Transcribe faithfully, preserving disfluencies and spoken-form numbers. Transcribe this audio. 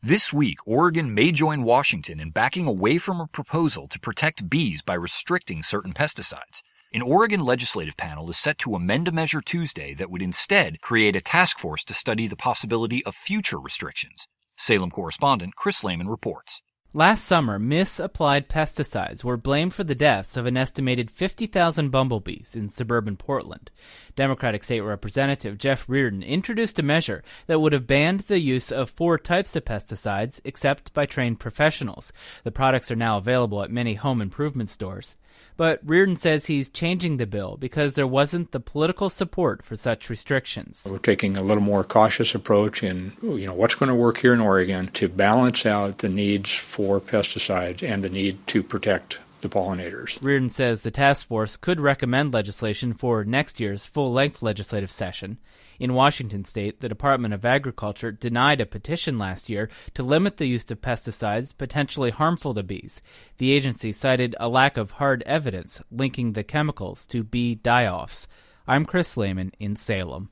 This week, Oregon may join Washington in backing away from a proposal to protect bees by restricting certain pesticides. An Oregon legislative panel is set to amend a measure Tuesday that would instead create a task force to study the possibility of future restrictions. Salem correspondent Chris Lehman reports. Last summer, misapplied pesticides were blamed for the deaths of an estimated fifty thousand bumblebees in suburban Portland. Democratic State Representative Jeff Reardon introduced a measure that would have banned the use of four types of pesticides except by trained professionals. The products are now available at many home improvement stores. But Reardon says he's changing the bill because there wasn't the political support for such restrictions. We're taking a little more cautious approach in, you know, what's going to work here in Oregon to balance out the needs for pesticides and the need to protect the pollinators. Reardon says the task force could recommend legislation for next year's full-length legislative session. In Washington state, the Department of Agriculture denied a petition last year to limit the use of pesticides potentially harmful to bees. The agency cited a lack of hard evidence linking the chemicals to bee die-offs. I'm Chris Lehman in Salem.